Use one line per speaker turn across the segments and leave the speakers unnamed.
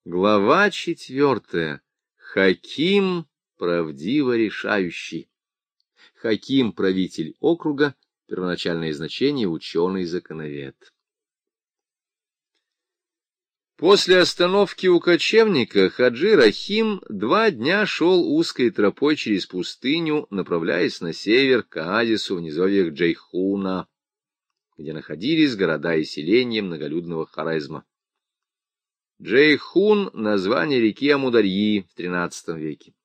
Глава 4. Хаким правдиво решающий. Хаким — правитель округа, первоначальное значение — ученый-законовед. После остановки у кочевника Хаджи Рахим 2 дня шел узкой тропой через пустыню, направляясь на север к оазису в низовьях Джейхуна, где находились города и селения многолюдного Хорезма. Джейхун — название реки Амударьи в XIII веке.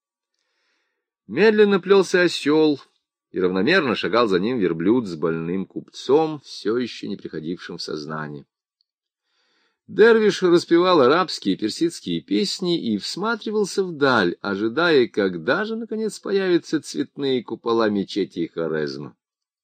Медленно плелся осел, и равномерно шагал за ним верблюд с больным купцом, все еще не приходившим в сознание. Дервиш распевал арабские и персидские песни и всматривался вдаль, ожидая, когда же, наконец, появятся цветные купола мечетей Хорезма.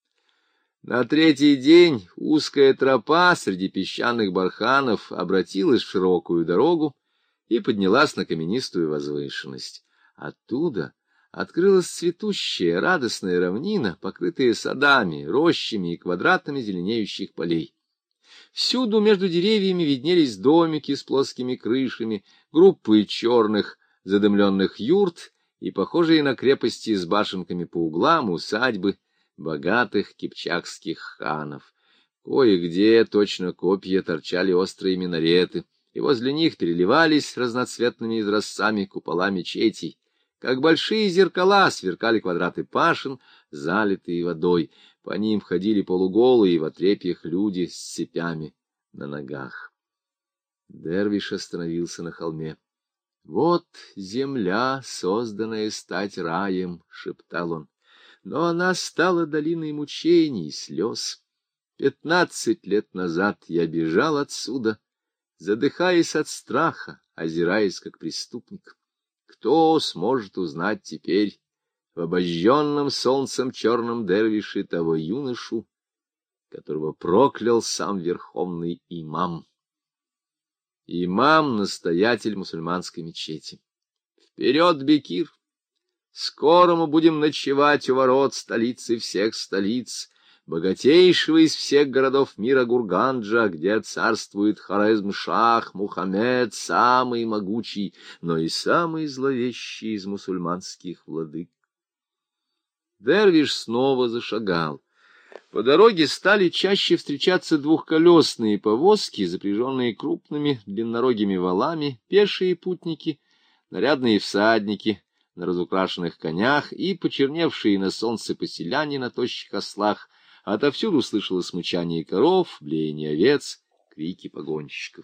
На 3-й день узкая тропа среди песчаных барханов обратилась в широкую дорогу и поднялась на каменистую возвышенность. Оттуда открылась цветущая радостная равнина, покрытая садами, рощами и квадратами зеленеющих полей. Всюду между деревьями виднелись домики с плоскими крышами, группы черных задымленных юрт и похожие на крепости с башенками по углам усадьбы богатых кипчакских ханов. Кое-где, точно копья, торчали острые минареты, и возле них переливались разноцветными изразцами купола мечетей. Как большие зеркала сверкали квадраты пашен, залитые водой. По ним ходили полуголые в отрепьях люди с цепями на ногах. Дервиш остановился на холме. — Вот земля, созданная стать раем, — шептал он. Но она стала долиной мучений и слез. 15 лет назад я бежал отсюда, задыхаясь от страха, озираясь как преступник. Кто сможет узнать теперь в обожженном солнцем черном дервише того юношу, которого проклял сам верховный имам? Имам — настоятель мусульманской мечети. Вперед, Бекир! Скоро мы будем ночевать у ворот столицы всех столиц, богатейшего из всех городов мира Гурганджа, где царствует Хорезм-шах Мухаммед, самый могучий, но и самый зловещий из мусульманских владык. Дервиш снова зашагал. По дороге стали чаще встречаться двухколесные повозки, запряженные крупными длиннорогими валами, пешие путники, нарядные всадники на разукрашенных конях и почерневшие на солнце поселяне на тощих ослах. Отовсюду слышалось мычание коров, блеяние овец, крики погонщиков.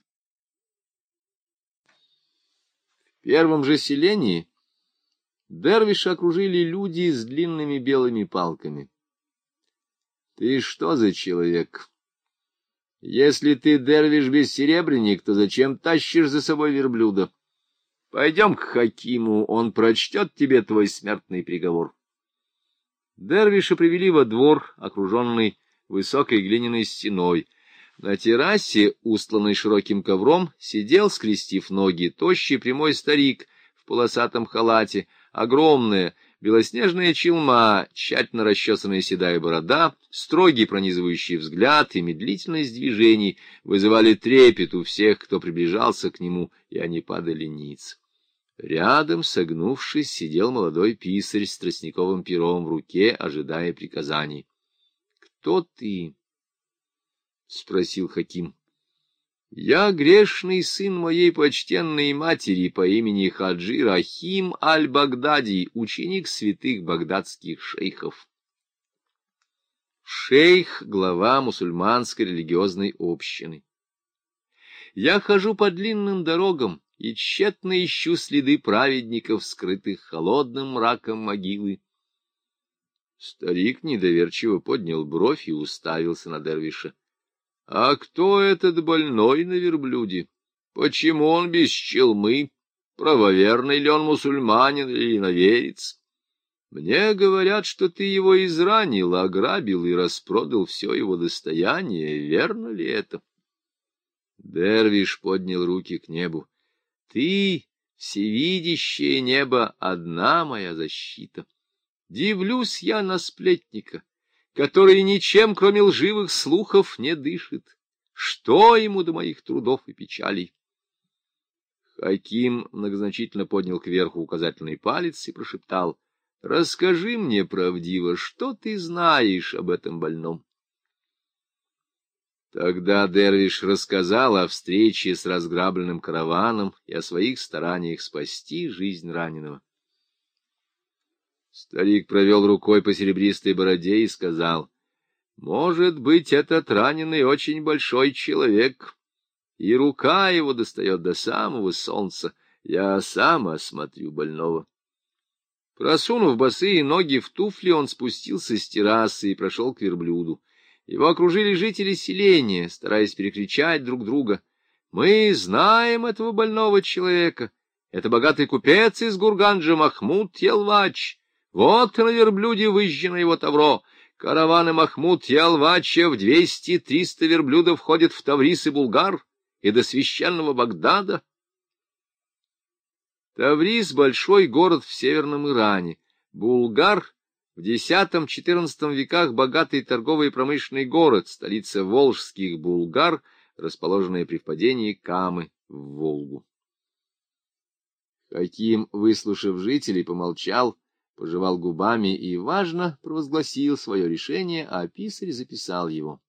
В первом же селении дервиша окружили люди с длинными белыми палками. — Ты что за человек? Если ты дервиш-бессеребренник, то зачем тащишь за собой верблюда? Пойдем к Хакиму, он прочтет тебе твой смертный приговор. Дервиша привели во двор, окруженный высокой глиняной стеной. На террасе, устланной широким ковром, сидел, скрестив ноги, тощий прямой старик в полосатом халате, огромная белоснежная челма, тщательно расчесанная седая борода, строгий пронизывающий взгляд и медлительность движений вызывали трепет у всех, кто приближался к нему, и они падали ниц. Рядом, согнувшись, сидел молодой писарь с тростниковым пером в руке, ожидая приказаний. — Кто ты? — спросил Хаким. — Я грешный сын моей почтенной матери по имени Хаджи Рахим аль-Багдади, ученик святых багдадских шейхов. Шейх — глава мусульманской религиозной общины. Я хожу по длинным дорогам и тщетно ищу следы праведников, скрытых холодным мраком могилы. Старик недоверчиво поднял бровь и уставился на дервиша. — А кто этот больной на верблюде? Почему он без челмы? Правоверный ли он мусульманин или иноверец? Мне говорят, что ты его изранил, ограбил и распродал все его достояние. Верно ли это? Дервиш поднял руки к небу. Ты, всевидящее небо, одна моя защита. Дивлюсь я на сплетника, который ничем, кроме лживых слухов, не дышит. Что ему до моих трудов и печалей? Хаким многозначительно поднял кверху указательный палец и прошептал: «Расскажи мне правдиво, что ты знаешь об этом больном». Тогда дервиш рассказал о встрече с разграбленным караваном и о своих стараниях спасти жизнь раненого. Старик провел рукой по серебристой бороде и сказал: «Может быть, этот раненый очень большой человек, и рука его достает до самого солнца. Я сам осмотрю больного». Просунув босые ноги в туфли, он спустился с террасы и прошел к верблюду. Его окружили жители селения, стараясь перекричать друг друга. «Мы знаем этого больного человека. Это богатый купец из Гурганджа Махмуд Ялвач. Вот и на верблюде выжжено его тавро. Караваны Махмуд Ялвача в 200-300 верблюдов входят в Таврис и Булгар и до священного Багдада». Таврис — большой город в северном Иране. Булгар — в X-XIV веках богатый торговый и промышленный город, столица волжских булгар, расположенная при впадении Камы в Волгу. Хаким, выслушав жителей, помолчал, пожевал губами и, важно, провозгласил свое решение, а писарь записал его.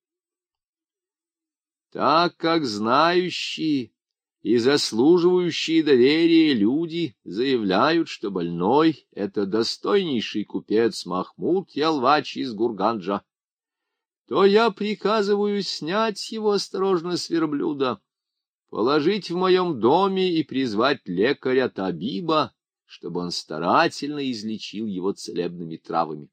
«Так как знающие и заслуживающие доверия люди заявляют, что больной — это достойнейший купец Махмуд Ялвач из Гурганджа, то я приказываю снять его осторожно с верблюда, положить в моем доме и призвать лекаря Табиба, чтобы он старательно излечил его целебными травами.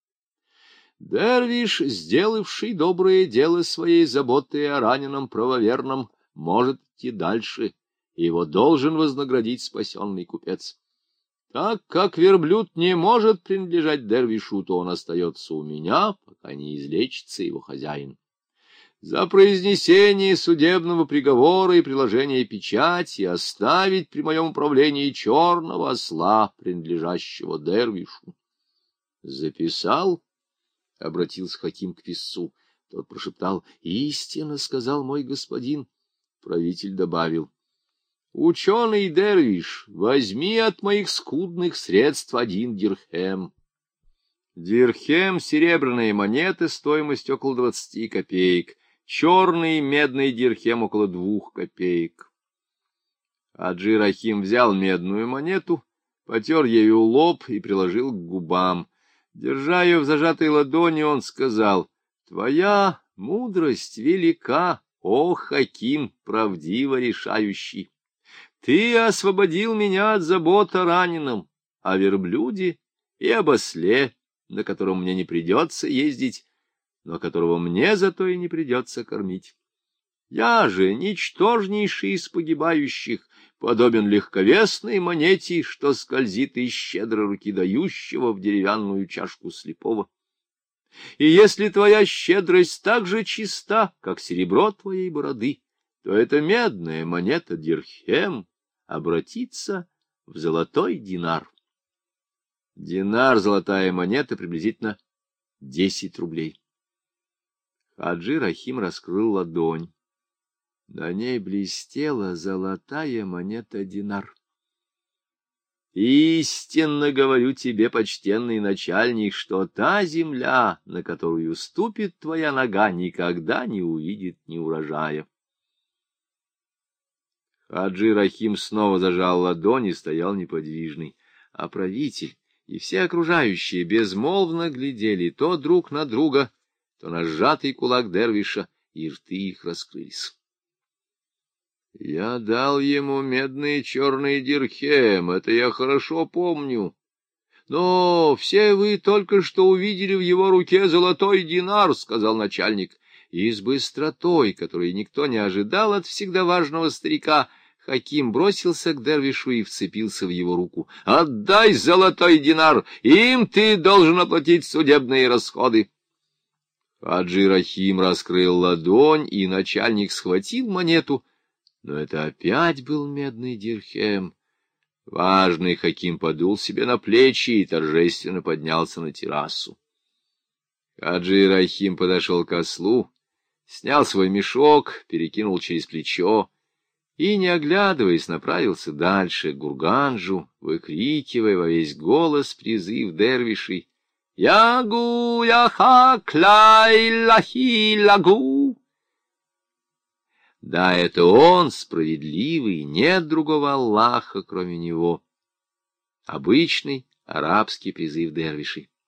Дервиш, сделавший доброе дело своей заботой о раненом правоверном, может идти дальше, и его должен вознаградить спасенный купец. Так как верблюд не может принадлежать Дервишу, то он остается у меня, пока не излечится его хозяин. За произнесение судебного приговора и приложение печати оставить при моем управлении черного осла, принадлежащего Дервишу». «Записал?» — обратился Хаким к писцу. Тот прошептал: «Истинно сказал мой господин». Правитель добавил: «Ученый Дервиш, возьми от моих скудных средств 1 дирхем». Дирхем — серебряные монеты, стоимость около 20 копеек. Черный медный дирхем около 2 копеек. Хаджи Рахим взял медную монету, потер ею лоб и приложил к губам. Держа ее в зажатой ладони, он сказал: «Твоя мудрость велика, о Хаким, правдиво решающий! Ты освободил меня от забот о раненом, о верблюде и об осле, на котором мне не придется ездить, но которого мне зато и не придется кормить. Я же, ничтожнейший из погибающих, подобен легковесной монете, что скользит из щедрой руки дающего в деревянную чашку слепого. И если твоя щедрость так же чиста, как серебро твоей бороды, то эта медная монета дирхем обратится в золотой динар». Динар, золотая монета, приблизительно 10 рублей. Хаджи Рахим раскрыл ладонь. На ней блестела золотая монета динар. «Истинно говорю тебе, почтенный начальник, что та земля, на которую ступит твоя нога, никогда не увидит ни урожая». Хаджи Рахим снова зажал ладонь и стоял неподвижный, а правитель и все окружающие безмолвно глядели то друг на друга, то на сжатый кулак Дервиша, и рты их раскрылись. «Я дал ему медный черный дирхем, это я хорошо помню. Но все вы только что увидели в его руке золотой динар», — сказал начальник. И с быстротой, которой никто не ожидал от всегда важного старика, Хаким бросился к Дервишу и вцепился в его руку. «Отдай золотой динар! Им ты должен оплатить судебные расходы!» Хаджи Рахим раскрыл ладонь, и начальник схватил монету, но это опять был медный дирхем. Важный Хаким подул себе на плечи и торжественно поднялся на террасу. Хаджи Рахим подошел к ослу, снял свой мешок, перекинул через плечо и, не оглядываясь, направился дальше, к Гурганджу, выкрикивая во весь голос призыв дервишей: «Ягу, яха, кляй, лахи, лагу!» Да, это он, справедливый, нет другого Аллаха, кроме него. Обычный арабский призыв дервишей.